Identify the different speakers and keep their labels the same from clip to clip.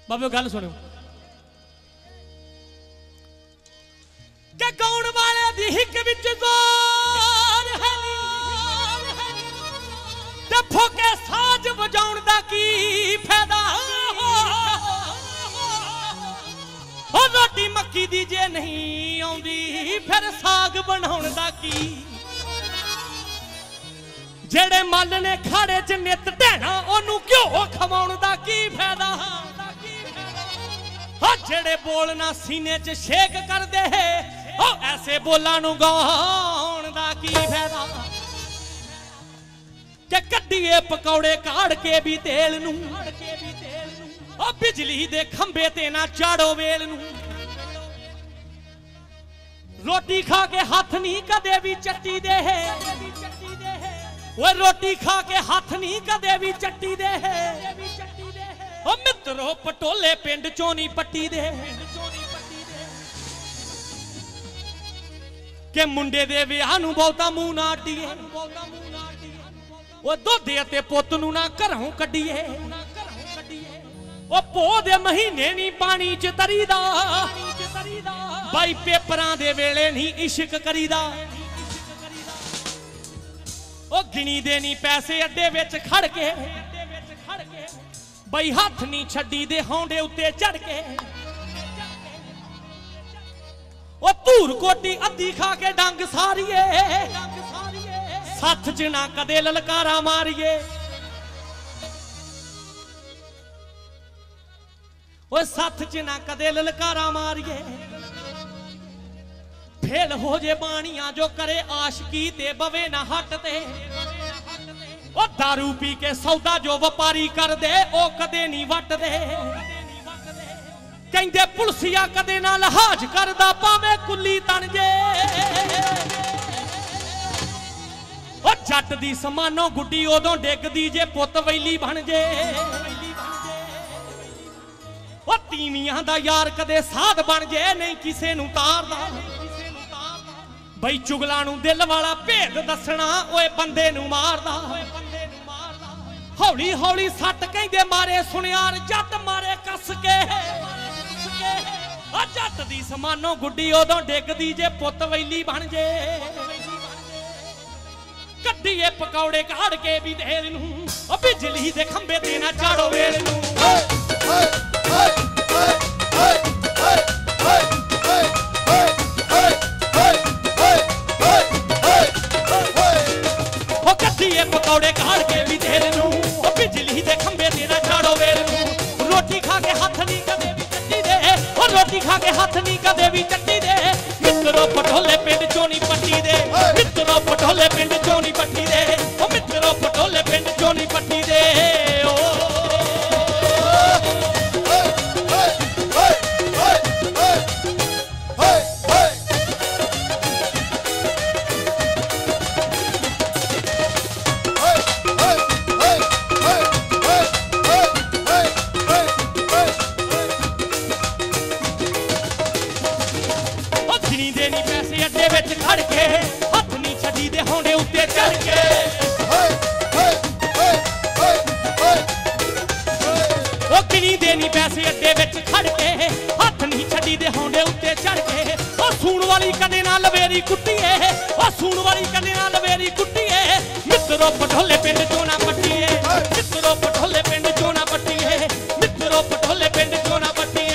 Speaker 1: बाबे गल सुनो कि गाउण वाले दी हिक विच जोर है ते फोके साज वजाउण दा की फायदा ओ रोटी मक्की दी जे नहीं आउंदी फिर साग बनाउण दा की जेड़े मल ने खाड़े च नित ढैना ओनू घ्यो खवाउण दा की फायदा जेड़े बोलना सीने च शेक कर दे ओ ऐसे बोलां नू गाउण दा की फायदा के कड्डीए पकौड़े काड़ के भी तेल नू ओ बिजली दे खंबे ते ना चाड़ो वेल नू रोटी खा के हाथ नहीं कदे भी चट्टी दे वो रोटी खा के हाथ नहीं कदे भी चट्टी दे ओ मित्रो पटोले पिंड चोनी पट्टी दे के मुंडे दे विआह नूं बहुता मूंह ना अड्डीए ओ दोधे ते पुत्त नूं ना घरों कड्डीए ओ पो दे महीने नहीं पानी च तरीदा बाई पेपरां दे वेले नहीं इश्क करीदा ओ गिनी दे नहीं पैसे अड्डे विच खड़ के बई हाथ नहीं छड्डी दे हौंडे उत्ते चढ़ के ओ धूर कोटी अद्धी खा के डंग सारिए सथ च ना कदे ललकारा मारिए ओ सथ च ना कदे ललकारा मारिए फेल हो जे बाणियां जो करे आशिकी ते बवे ना हटते ओ दारू पी के सौदा जो व्यापारी कर दे ओ कदे नहीं वट दे कहंदे पुलसिया कदे ना लिहाज करदा पावे कुल्ली तन जे ओ जट दी समानो गुड्डी ओदों डिगदी जे पुत वैली बन जे ओ तीवियां दा यार कदे साध बन जे नहीं किसे नूं तारदा बई चुगला नूं दिल वाला भेद दसना ओए बंदे नूं मारदा हौली हौली सट कहंदे मारे सुनियार जट मारे कस के जट दी समानो गुड्डी ओदों डिगदी जे पुत वैली बन जे कड्डीए पकौड़े काड़ के भी देर नूं ओ बिजली दे खंबे ते ना चाड़ो वेल नूं ओ कड्डीए पकौड़े काड़ के भी देर नूं बिजली दे खंबे ते ना चाड़ो वेल नूं रोटी खा के हाथ नहीं कदे भी चट्टी दे और रोटी खा के हाथ नहीं कदे भी चट्टी दे मित्रो पटोले पिंड चोनी पट्टी दे मित्रो पटोले पिंड चोनी पट्टी दे ओ मित्रो पटोले पिंड चोनी पट्टी दे ओ खड़ के हाथ नहीं छड़ी दे होंडे उत्ते चढ़ के ओ गिनी देनी पैसे अड्डे विच खड़ के हाथ नहीं छड़ी दे होंडे उत्ते चढ़ के ओ सूण वाली कने ना लवेरी कुट्टीए ओ सूण वाली कने ना लवेरी कुट्टीए मित्रो पटोले पिंड चोना पट्टीए मित्रो पटोले पिंड चोना पट्टीए मित्रो पटोले पिंड चोना पट्टीए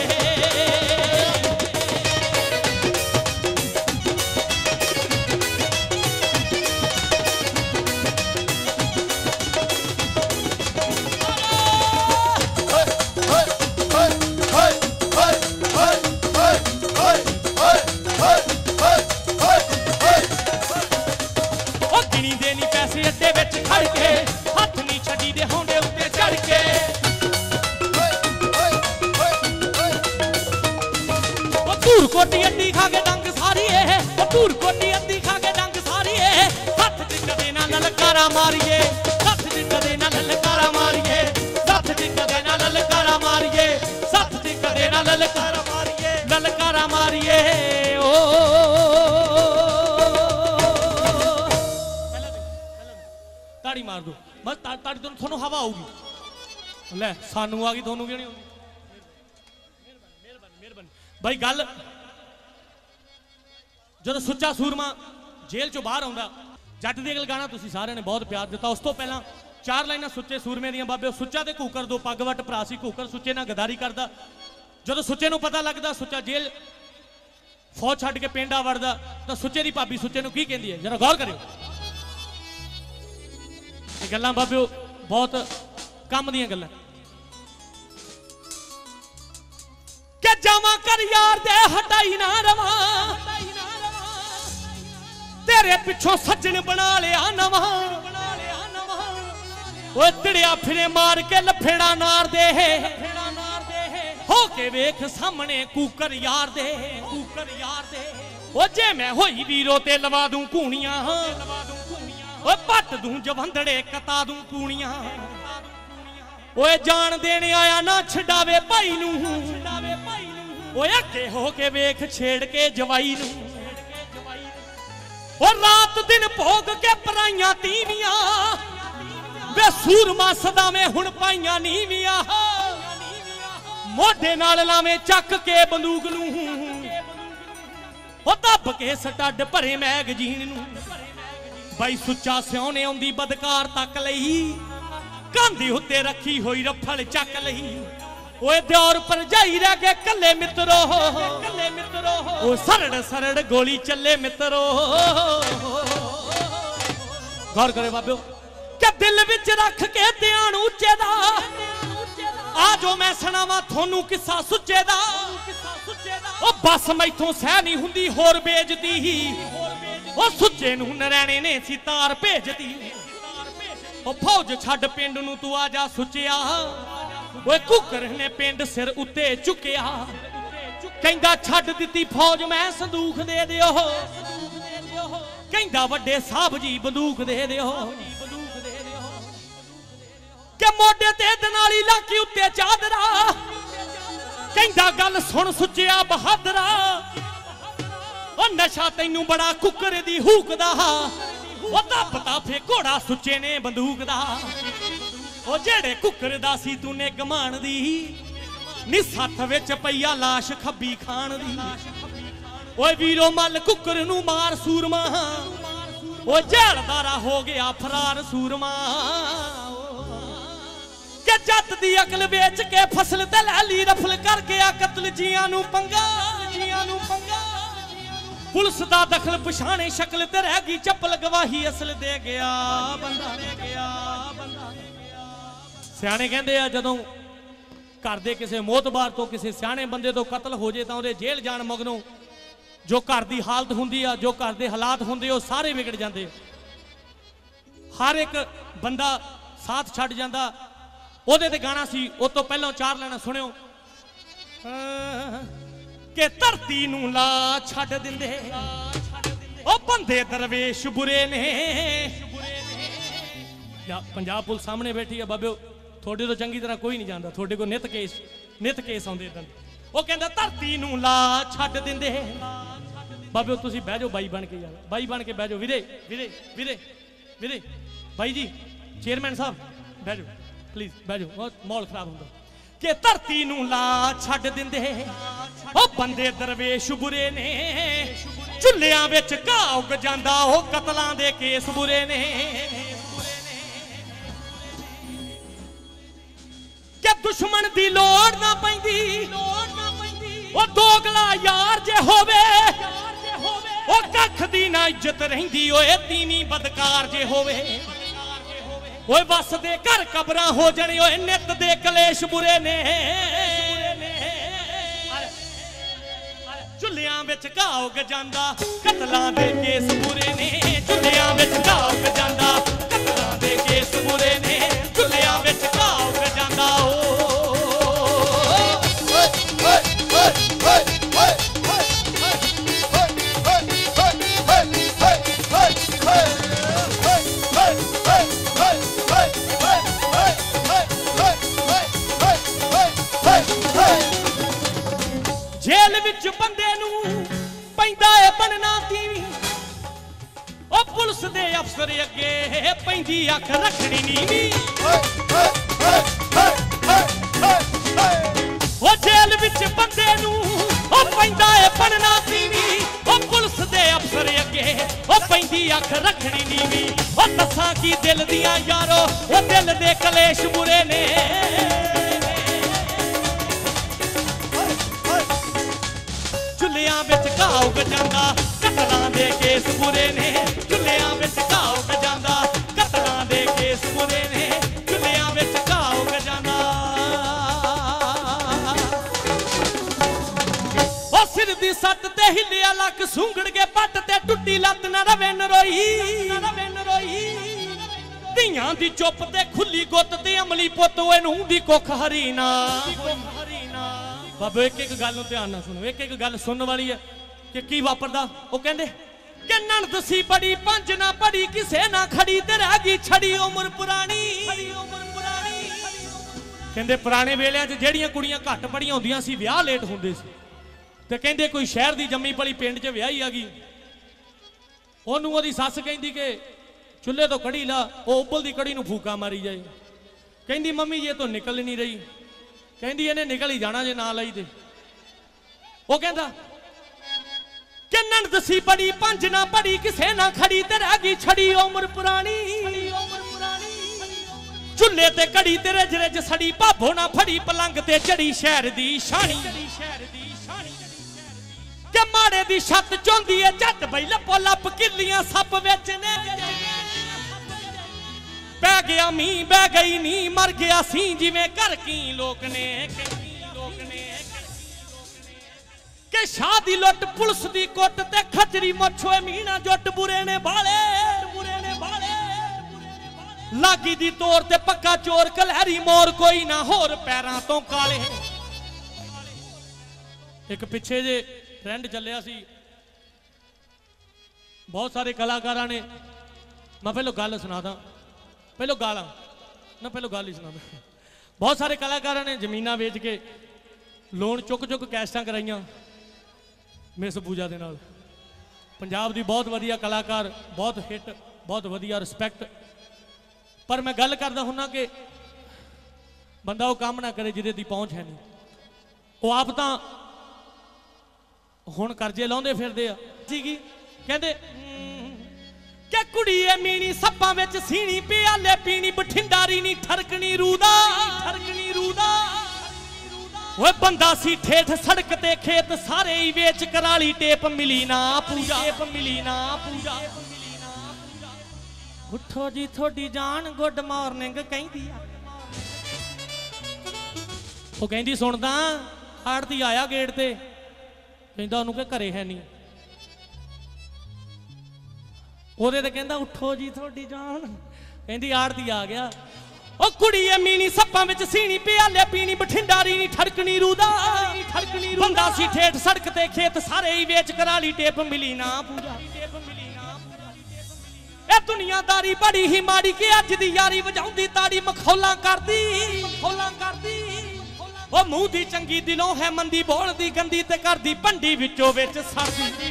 Speaker 1: अड्डे विच खड़ के हाथ नहीं छड़ी दे होंडे उत्ते चढ़ के ओ धूर कोटी अड्डी खा के डंग सारी है ओ धूर कोटी अड्डी खा के डंग सारी है सथ च कदे ना ललकारा मारिए सथ च कदे ना ललकारा मारिए सथ च कदे ना ललकारा मारिए सथ च कदे ना ललकारा मारिए ओ ताड़ी मार दो बस ताड़ी तो थोनों हवा आऊगी ले सानू आ गई थोनों क्यों नहीं आउगी भाई गल जो सुच्चा सूरमा जेल चो बाहर आउंदा जट दी अगल गाना तुसीं सारिआं ने बहुत प्यार दिता। उस तो पहला 4 लाइनां सुच्चे सूरमे दियां बाबे सुच्चा ते घूकर दो पग वट भरा सी घूकर सुच्चे नाल गदारी करदा। जो सुच्चे नूं पता लगदा सुच्चा जेल फौज छड्ड के पिंड आ वड़दा तो सुच्चे दी भाभी सुच्चे नूं की कहंदी है जरा गौर करियो। ये गल्लां बाबे बहुत कम दियां गल्लां के जावां कर यार दे हटाई ना रवा तेरे पिछों सज्जन बना लिया नवा वो तिड़िया फिरे मार के लफेड़ा नार दे हो के वेख सामने कूकर यार दे ओ जे मैं होई वीरो ते लवा दूं कूणियां ओ पट दूं जवंदड़े कता दूं कूणियां ओए जान देने आया ना छडावे भाई नूं ओए अगे हो के वेख छेड़ के जवाई नूं और रात दिन भोग के पराइयां तीवियां वे सूरमा सदा में हुण पाइयां नीवियां मोढे नाल लावे चक के बंदूक नूं ओ दब के स्टड भरे मैगजीन नूं बाई सुच्चा सियाने आउंदी बदकार तक लई कांधी उत्ते रखी होई रफल चक लई ओए दौर पर जाई रह गए कल्ले मित्रो ओ सरड़ सरड़ गोली चले मित्रो। गौर करे बाबियो क्या दिल विच रख के ध्यान उच्चे दा आजो मैं सुनावा थोनू किस्सा सुच्चे दा ओ बस मैथों सह नहीं हुंदी होर बेजती ओ सुच्चे नूं नरैणे ने सी तार भेजती ओ फौज छड्ड पिंड नूं तू आजा सुच्चिया ओए कुकर ने पिंड सिर उत्ते चुकिया कहंदा छड्ड दित्ती फौज मैं संदूख दे दिओ कहंदा वड्डे साहब जी बंदूक दे दिओ के मोढे ते दनाली लाकी उत्ते चादरा कहंदा गल सुन सुच्चिया बहादरा ओ नशा तैनू बड़ा कुकर दी हुकदा ओ दबता फे घोड़ा सुच्चे ने बंदूक दा ओ जेड़े कुकर दा सी तूने गमान दी नी सथ विच पईया लाश खब्बी खान दी ओए वीरो मल कुकर नू मार सूरमा ओ जेलदारा हो गया फरार सूरमा के जट दी अकल बेच के फसल ते लै ली रफल कर गया कत्ल जियां नू पंगा पुलिस दा दखल पछाणे शक्ल ते रह गई चप्पल गवाही असल दे गया बंदा सियाने कहंदे आ जदों घर दे किसी मोतबार तो किसी सियाने बंदे तो कतल हो जाए तो उहदे जेल जाण मगरों जो घर दी हालत हुंदी आ जो घर दे हालात हुंदे ओ सारे विगड़ जांदे हर एक बंदा साथ छड्ड जांदा ओहदे ते गाना सी उस तो पहलों 4 लाइनां सुनियो के धरती नूं ला छड्ड दिंदे ओ बंदे दरवेश बुरे ने पंजाब पुलिस सामने बैठी है बाबिओ थोड़े तो चंगी तरह कोई नहीं जानता थोड़े को नित केस आउंदे इदां ओ कहंदा धरती नूं ला छड्ड दिंदे बाबिओ तुसीं बह जाओ बाई बन के यार बाई बन के बह जाओ वीरे भाई जी चेयरमैन साहब बह जाओ प्लीज बह जाओ बहुत माहौल खराब होंदा के धरती नूं ला छड्ड दिंदे ओ बंदे दरवेश बुरे ने चुल्लियां विच घाह उग जांदा ओ कतलां दे केस बुरे ने के दुश्मन दी लोड़ ना पैंदी ओ दोगला यार जे होवे ओ कख दी ना इज्जत रहिंदी ओए तीनी बदकार जे होवे ओए बस दे घर कबरां हो जाने ओए नित दे कलेश बुरे ने चुल्लियां विच घाह उग जांदा कतलां दे केस बुरे ने चुल्लियां विच घाह उग जांदा कतलां दे केस बुरे ने चुल्लियां विच घाह उग जांदा जेल विच बंदे नूं पैंदा है बनना तीवी ओ पुलिस दे अफसर अगे पैंदी अख रखनी नीवी ओ जेल विच बंदे नूं ओ पैंदा है बनना सीवी ओ पुलिस दे अफसर अगे ओ पैंदी अख रखनी नीवी ओ दसा की दिल दियां यारो ओ दिल दे कलेश बुरे ने चुल्लियां विच घाह उग जांदा कतलां दे केस बुरे ने चुल्लियां विच घाह उग जांदा कतलां दे केस बुरे ने चुल्लियां विच घाह उग जांदा सिर दी सट ते हिलिया लक सूंगड़ के पट ते टुटी लत ना रवे नरोई धियां दी चुप ते खुली गुत ते अमली पुत ओए नूं दी कुख हरीना बाबा एक एक गल ध्यान ना सुनो एक एक गल सुनने वाली है कि की वापरदा ओ कहंदे कि नणद सी बड़ी पंज ना पड़ी किसे ना खड़ी ते रह गई छड़ी उम्र पुरानी कहंदे पुराने वेलियां च जेड़ियां कुड़ियां घट पढ़ियां हुंदियां सी विआह लेट हुंदे सी ते कहंदे कोई शहर दी जम्मी पली पिंड च विआही आ गई ओनू ओदी सस कहंदी कि चुल्हे तो कड़ी ला ओ उबलदी कड़ी नू फूका मारी जाए कहंदी मम्मी ये तो निकल नहीं रही कहंदी इहने निकल ही जाना जे ना लाई ते ओ कहंदा कि नणद सी बड़ी पंज ना पड़ी किसे ना खड़ी ते रह गई छड़ी उम्र पुरानी चुल्हे ते कड़ी ते रज रज सड़ी भाभो ना फड़ी पलंग ते चढ़ी शहर दी शानी के माड़े दी छत चोंदी है झट बई लपो लप किलियां सप बेचने पै गया मी बह गई नी मर गया सी जिवें घर की लोक ने के शादी लुट पुलिस दी कुट ते खचरी मछोए मीना जुट बुरे ने बाले लागी दी तोर ते पक्का चोर कलहरी मोर कोई ना होर पैरां तो काले एक पिछे जे ट्रेंड चलिया सी बहुत सारे कलाकारां ने मैं पहलो गल सुनादा पहलो गाला ना पहलो गल ही सुनादा बहुत सारे कलाकारां ने जमीनां बेच के लोन चुक चुक कैस्टां कराइयां मिस पूजा दे नाल पंजाब दी बहुत वधिया कलाकार बहुत हिट बहुत वधिया रिस्पैक्ट पर मैं गल करदा हुन्ना कि बंदा वो काम ना करे जिहदे दी पहुंच है नहीं वो आप तां हुण करजे लाउंदे फिरदे आ सीगी कहंदे कि कुड़ीए मीनी सप्पां विच सीनी प्याले पीनी बठिंडारी नी ठरकनी रूदा ओए बंदा सी ठेठ सड़क ते खेत सारे ही वेच कराली टेप मिली ना पूजा उठो जी थोड़ी जान गुड मॉर्निंग कहंदी आ ओ कहंदी सुनदा आड़ती आया गेट ते कहंदा उन्होंने कि घरे है नहीं ओदे ते कहंदा उठो जी थोड़ी जान कहंदी आड़ती आ गया ओ कुड़ीए मीनी सप्पां विच सीनी प्याले पीनी बठिंडारी नी ठरकनी रूदा बंदा सी ठेठ सड़क ते खेत सारे ही वेच कराली टेप मिली ना पूजा ए दुनियादारी बड़ी ही माड़ी कि अज दी यारी वजाउंदी ताड़ी मखौला करदी ओ मुंह दी चंगी दिलों है मंदी बोल दी गंदी ते करदी भंडी विचों विच सरदी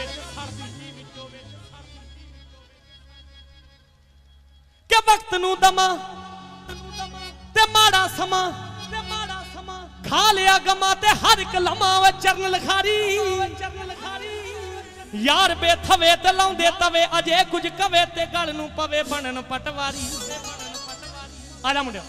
Speaker 1: के वक्त नू दमा ते माड़ा समा खा लिया गमा ते हर एक लम्हा वे चरण लखारी यार बेथवे ते लाउंदे तवे अजे कुछ कवे ते गल नू पवे बनन पटवारी आजा मुंडिया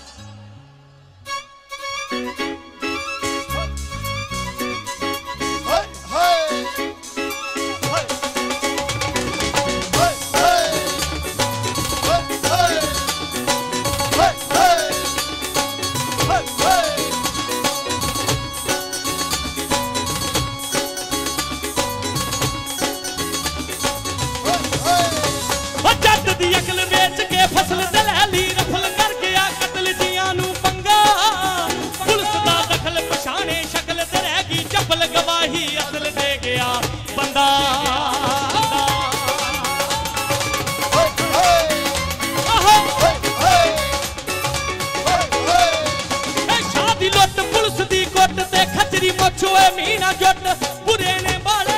Speaker 1: फसल ते लै ली रफल कर गया कतल जियां नू पंगा पुलिस दा दखल पछाणे शक्ल ते रह गई चपल गवाही असल दे गया बंदा शादी लुट पुलिस दी कुट ते खचरी मछोए मीना जुट बुरे ने बाले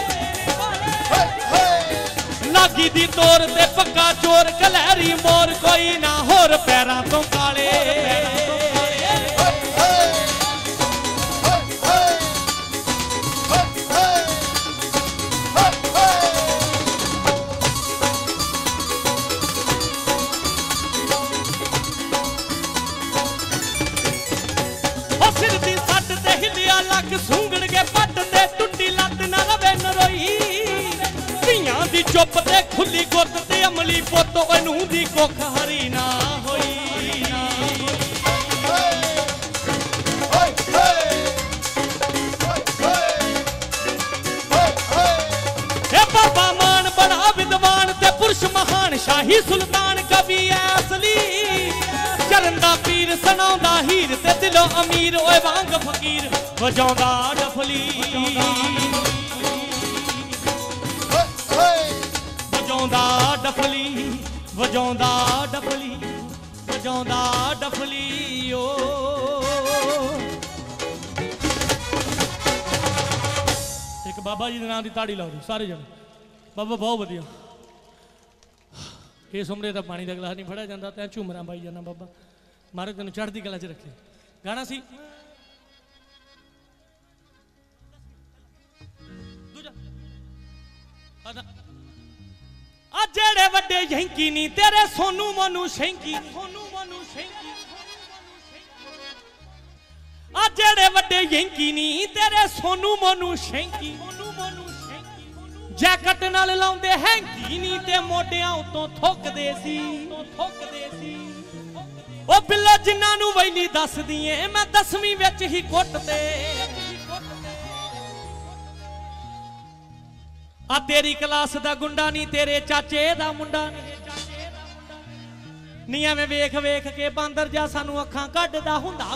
Speaker 1: लागी दी तोर ते पक्का चोर कलहरी मोर कोई ना होर पैरां तो काले मेरा लक सूंघण के पट ते टुटी लत ना रवे नरोई धियां दी चुप ते खुली गुरत ते अमली पुत ओनू दी कुख हरी ना होई बाबा मान बड़ा विद्वान ते पुरुष महान शाही सुल्तान कवि असली चरंदा पीर सुनाउंदा हीर ते दिलों अमीर ओए वांग फकीर वजाउंदा डफली वजाउंदा डफली वजाउंदा डफली वजाउंदा डफली ओ एक बाबा जी दे नाम दी ताड़ी लाओ सारे जने बाबा बहुत वधिया इस उमरे का पानी का गिलास नहीं फड़िया जाता तैं झूमर पाई जाना बाबा महाराज तेन चढ़ती कला च रखे गाना सी जेड़े वड्डे यंकी नी तेरे सोनू मोनू शैंकी जेड़े वड्डे यंकी नी तेरे सोनू मोनू शैंकी जैकट नाल लाउंदे हैंकी नी ते मोढियां उतों थुकदे सी ओ बिल्लो जिन्हां नूं वैली दसदी ऐ मैं 10वीं विच ही कुੱਟਦੇ आ तेरी क्लास दा गुंडा नी तेरे चाचे दा मुंडा नी एवें वेख वेख के बांदर जा सानू अखां कढदा हुंदा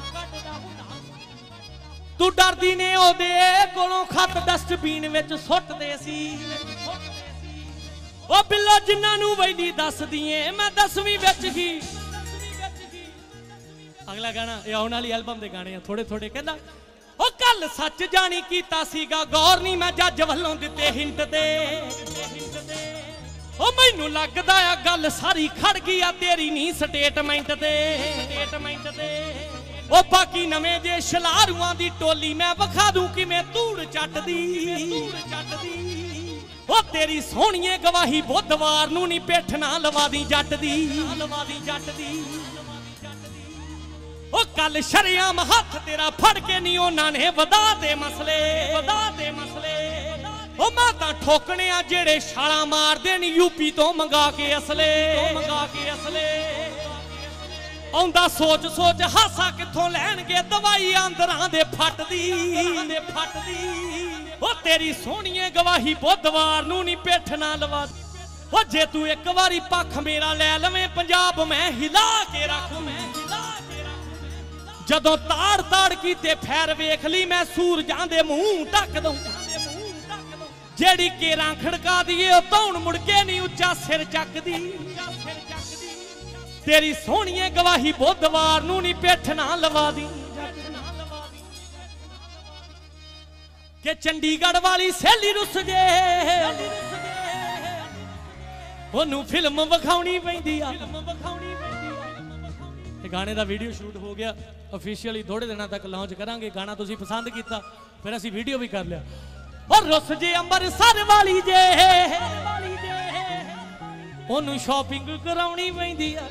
Speaker 1: तू डरदी ने ओदे कोलों खत डस्टबीन विच सुੱਟਦੇ सी ओ बिल्लो जिन्हां नूं वैली दसदी ऐ मैं 10वीं विच ही अगला गाना ये आउण वाली एल्बम दे गाने थोड़े थोड़े कहंदा ओ कल सच जानी कीता सीगा गौर नहीं मैं जज वल्लों दिते हिंट दे ओ मैनू लगदा आ गल सारी खड़ गई आ तेरी नी स्टेटमेंट दे ओ बाकी नवे जे शलारुआं दी टोली मैं विखा दूं कि मैं धूड़ चटदी ओ तेरी सोहणीए गवाही बुधवार नूं नी पिठ ना लवा दी जट दी ओ कल शरेआम हथ तेरा फड़ के नी उन्हां ने वधा दे मसले ओ मैं तां ठोकने आ जेड़े छालां मारदे ने यूपी तो मंगा के असले आउंदा सोच सोच हासा किथों लैणगे दवाई आंदरां दे फट दी ओ तेरी सोहणीए गवाही बुधवार नूं नी पिठ ना लवा ओ जे तू एक वारी पख मेरा लै लवें पंजाब मैं हिला के रख जदों ताड़ ताड़ कीते फैर वेख ली मैं सूरजां दे मूंह ढक दूं जेड़ी केरां खड़का दिए धौण मुड़के नहीं उच्चा सिर चकदी तेरी सोहणीए गवाही बुधवार नूं नी पिठ ना लवा दी के चंडीगढ़ वाली सहेली रुस जे ओनू फिल्म विखाउणी पैंदी आ गाने का वीडियो शूट हो गया ऑफिशियली थोड़े दिनों तक लॉन्च करांगे गाना तुसीं पसंद किया फिर असीं वीडियो भी कर लिया और रुस जे अंबरसर वाली जे ओनू शॉपिंग कराउणी पैंदी आ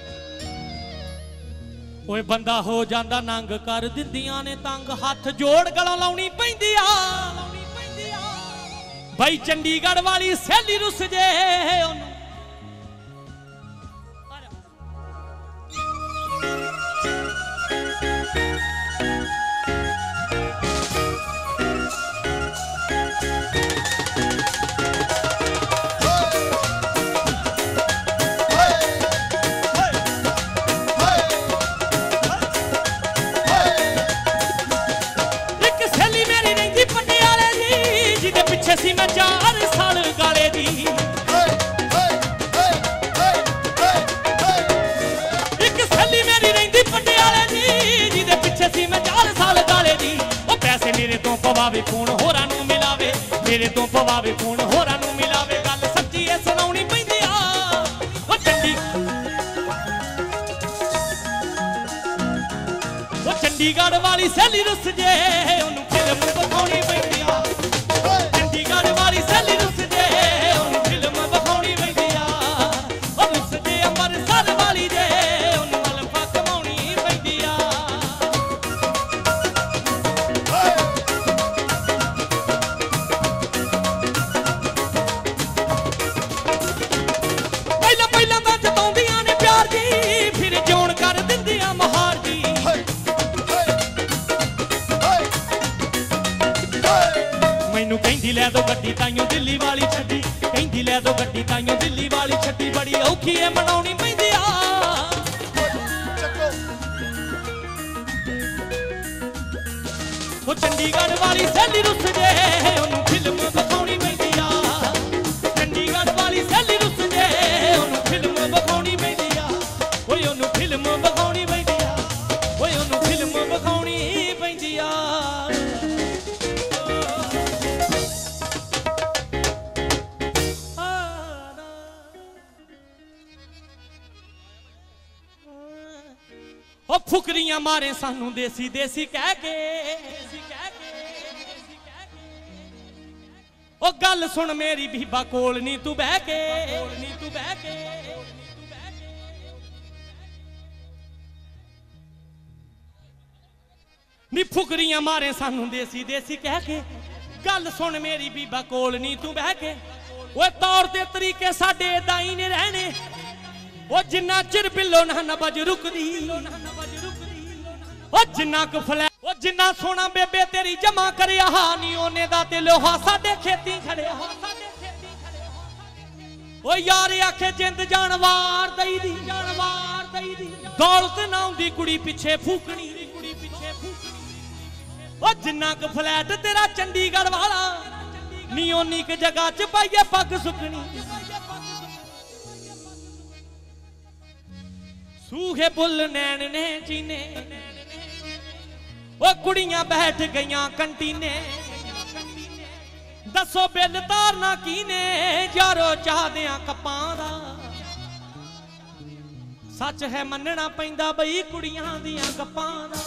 Speaker 1: ओए बंदा हो जांदा नंग कर दिंदियां ने तंग हथ जोड़ गलों लाउणी पैंदी आ भाई चंडीगढ़ वाली सहेली रुस जे ओनू सी मैं 4 साल गाले दी एक सहेली मेरी रहिंदी पटियाले दी जिदे पिछे सी मैं 4 साल गाले दी ओ पैसे मेरे तो पवावे फोन होरां नूं मिलावे मेरे तो पवावे फोन होरां नूं मिलावे गल सच्ची ऐ सुनाउणी पैंदी आ ओ चंडीगढ़ वाली सहेली रुस जे ओनू फिल्म विखाउणी पैंदी आ वाली सहेली रुस जे ओनू फिल्म विखाउणी पैंदी आ ओ रुस जे अंबरसर वाली जे ओनू अल्फा कमाउणी पैंदी आ मैनू कहंदी लै दो गड्डी ताइयों दिल्ली वाली छड्डी, कहंदी लै दो गड्डी ताइयों दिल्ली वाली छड्डी, बड़ी औखी है मनाउणी पैंदी आ। ओ चंडीगढ़ वाली सैली रुस जे ओनू फिल्म विखाउणी पैंदी आ, चंडीगढ़ वाली सैली रुस जे ओनू फिल्म विखाउणी पैंदी आ, ओए ओनू फिल्म विखाउणी पैंदी आ, ओए ओनू फिल्म विखाउणी पैंदी आ। फुकरियां मारे सानू देसी देसी कह के, ओ गल सुन मेरी बीबा कोल नी तू बह के, नी फुकरियां मारे सानू देसी देसी कह के, गल सुन मेरी बीबा कोल नी तू बह के। वो तौर दे तरीके साडे दाई ने रहने, वो जिन्ना चिर बिल्लो ना नबज रुकदी, ओ जिन्ना क फलै ओ जिन्ना सोना बेबे तेरी जमा करिया नी ओने दा ते लोहा साडे खेती खड़िया। ओ यार आखे जिंद जानवार दई दी, दौलत ना आउंदी कुड़ी पिछे फूकनी, ओ जिन्ना क फ्लैट तेरा चंडीगढ़ वाला नी ओनी क जगह च पाइए पग सुकनी। सूखे बुल नैन ने जीने, ओ कुड़ियां बैठ गईयां कंटीने, दसो बिल तारना कीने यारो चाहदियां कपां दा। सच है मनना पैंदा बई कुड़ियां दियां गप्पां दा।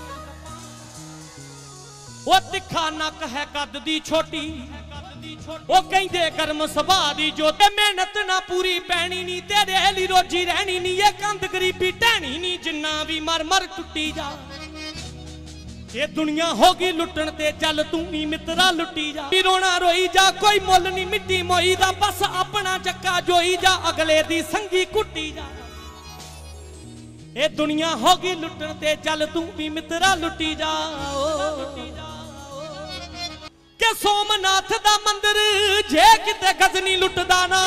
Speaker 1: ओ तिखा नक है कद दी छोटी, ओ कहंदे गर्म सुभाऽ दी जो, ते मेहनत ना पूरी पैनी नी तेरे लिए रोजी रहनी नी, ये कंध गरीबी टहनी नी जिन्ना भी मर मर टुटी जा। ये दुनिया होगी लुटन ते चल तू भी मित्रा लुटी जा, रोना रोई जा कोई मुल नहीं मिट्टी मोई दा, बस अपना चक्का जोई जा अगले दी संगी कुटी जा। ये दुनिया होगी लुटन ते चल तू भी मित्रा लुटी जा। के सोमनाथ दा मंदिर जे किते गजनी लुटदा ना,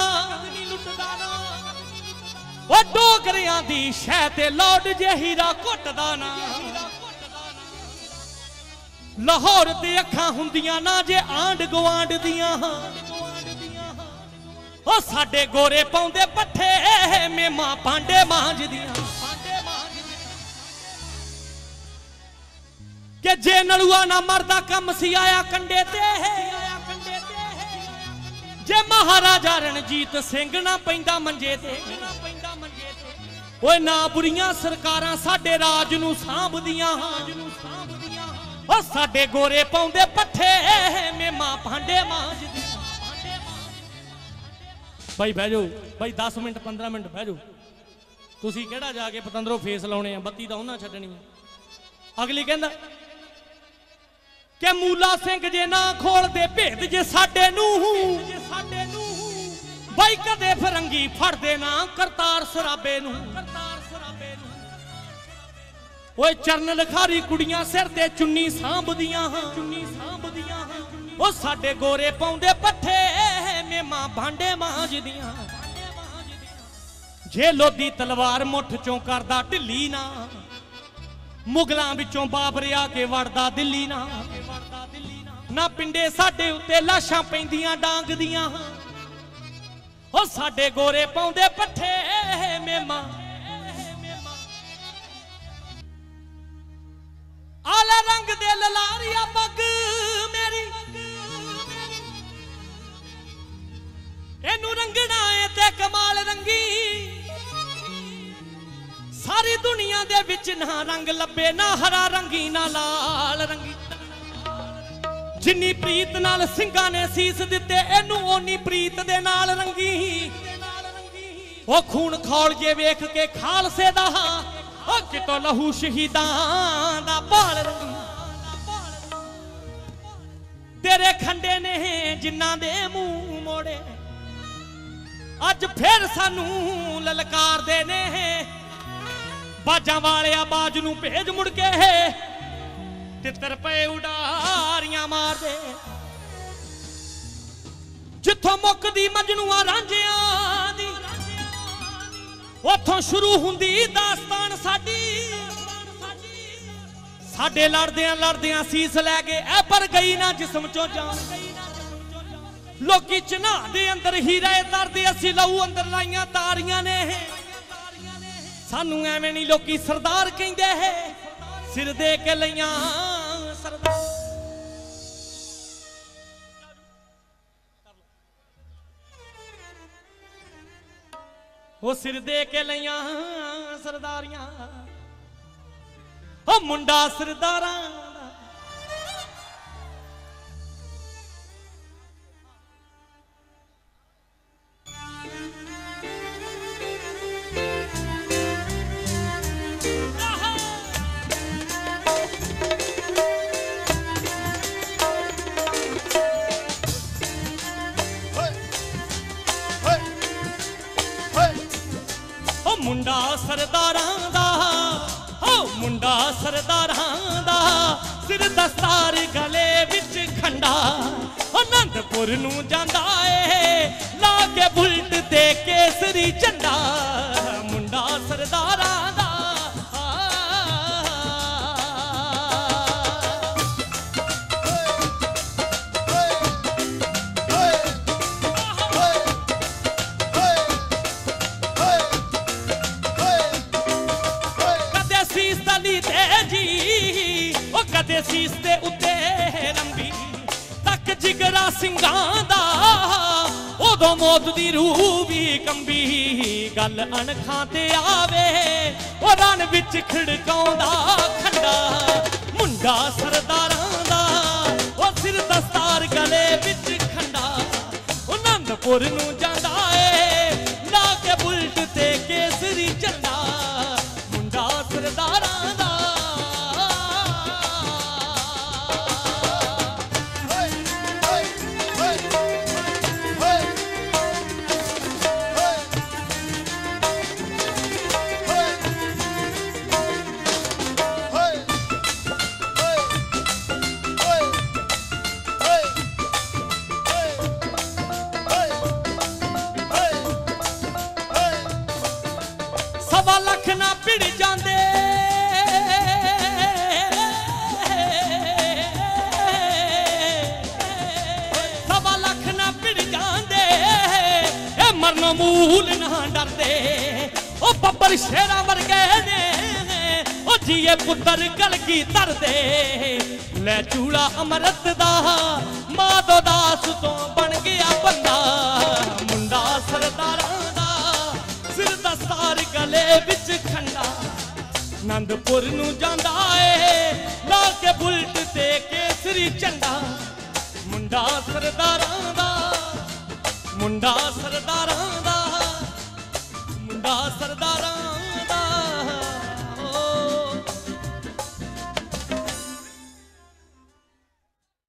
Speaker 1: ओ डोगरियां दी शह ते लौट जे हीरा घुटदा ना। लाहौर ते अखां हुंदियां ना जे आंड गवांड दियां, ओ साडे गोरे पाउंदे पट्ठे मेमा भांडे मांजदियां। के जे नलुआ ना मरदा कम सी आया कंडे ते, जे महाराजा रणजीत सिंह ना पैंदा मंजे ते, ओए ना बुरियां सरकारां साडे राज नूं सांभदियां। ओ साडे गोरे पाउंदे पट्ठे मेमा भांडे मांजदियां। भाई बह जाओ भाई 10 मिनट 15 मिनट बह जाओ, तुसी केड़ा जाके पतंदरों फेस लाउणे आ, बत्ती तां उन्हां छड्डणी आ। अगली कहंदा के मूला सिंह जे ना खोल दे भेद जे साडे नूं, भाई कदे फरंगी फड़दे ना करतार सराबे नूं। ओए चरण लिखारी कुड़ियां सिर ते चुन्नी सांभदियां, ओ साडे गोरे पाउंदे पट्ठे मेमा भांडे मांजदियां। जे लोधी तलवार मुठ चों करदा ढिल्ली ना, मुगलां विचों बाबर आके वड़दा दिल्ली ना। ना पिंडे साडे उत्ते लाशां पैंदियां डांग दियां, ओ साडे गोरे पाउंदे पट्ठे मेमा। आला रंग दे ललारिया पग मेरी, एनू रंगना है ते कमाल रंगी। सारी दुनिया दे विच ना रंग लब्बे, ना हरा रंगी ना लाल रंगी। जिन्नी प्रीत नाल सिंघां ने सीस दिते, एनू ओनी प्रीत दे नाल रंगी। ओ खून खौल जे वेख के खालसे दा, ओ कितों लहू शहीदां दा बाल रंगी। तेरे खंडे ने जिन्ना दे मुंह मोड़े, अज फिर सानू ललकार दे ने। बाजां वाले आवाज नू भेज मुड़ के, तितर पे उडारियां मार दे। जिथों मुकदी मजनूआ रांझियां दी उथों शुरू हुंदी दास्तान साडी साडे लड़दियां लड़दियां सीस लै गए ऐ पर गई ना जिस्म चो जान लोकी चना दे अंदर हीरे तरदे असी लहू अंदर लाइयां तारियां ने सानू एवें नहीं लोकी सरदार कहंदे है सिर दे के लइयां सरदार वो सिर दे के लइयां सरदारियां ओ मुंडा सरदारां मुंडा सरदारां दा हो मुंडा सरदारां दा सिर दस्तार गले विच खंडा आनंदपुर नू जांदा ए ला के बुलट ते केसरी झंडा मुंडा सरदारां दा कदे सीस दे उत्ते रंबी तक जिगरा सिंगां दा उदों मौत दी रूह भी कंबी गल अणखां ते आवे ओ रन विच खड़काउंदा खंडा मुंडा सरदारां दा ओ सिर दस्तार गले विच खंडा आनंदपुर नू जांदा ए ला के बुलट ते केसरी झंडा मुंडा सरदारां दा सवा लख ना भिड़ जांदे सवा लख ना भिड़ जांदे ए मरनो मूल ना डरदे ओ बब्बर शेरा वर्गे ने ओ जिए पुत्तर गलगी तरदे ले चूड़ा अमरत दा माधो दास तो बन गया बंदा मुंडा सरदारां दा सिर दस्तार गले विच खंडा आनंदपुर नू जांदा ए ला के बुलट ते केसरी झंडा मुंडा सरदारां दा मुंडा सरदारां दा मुंडा सरदारां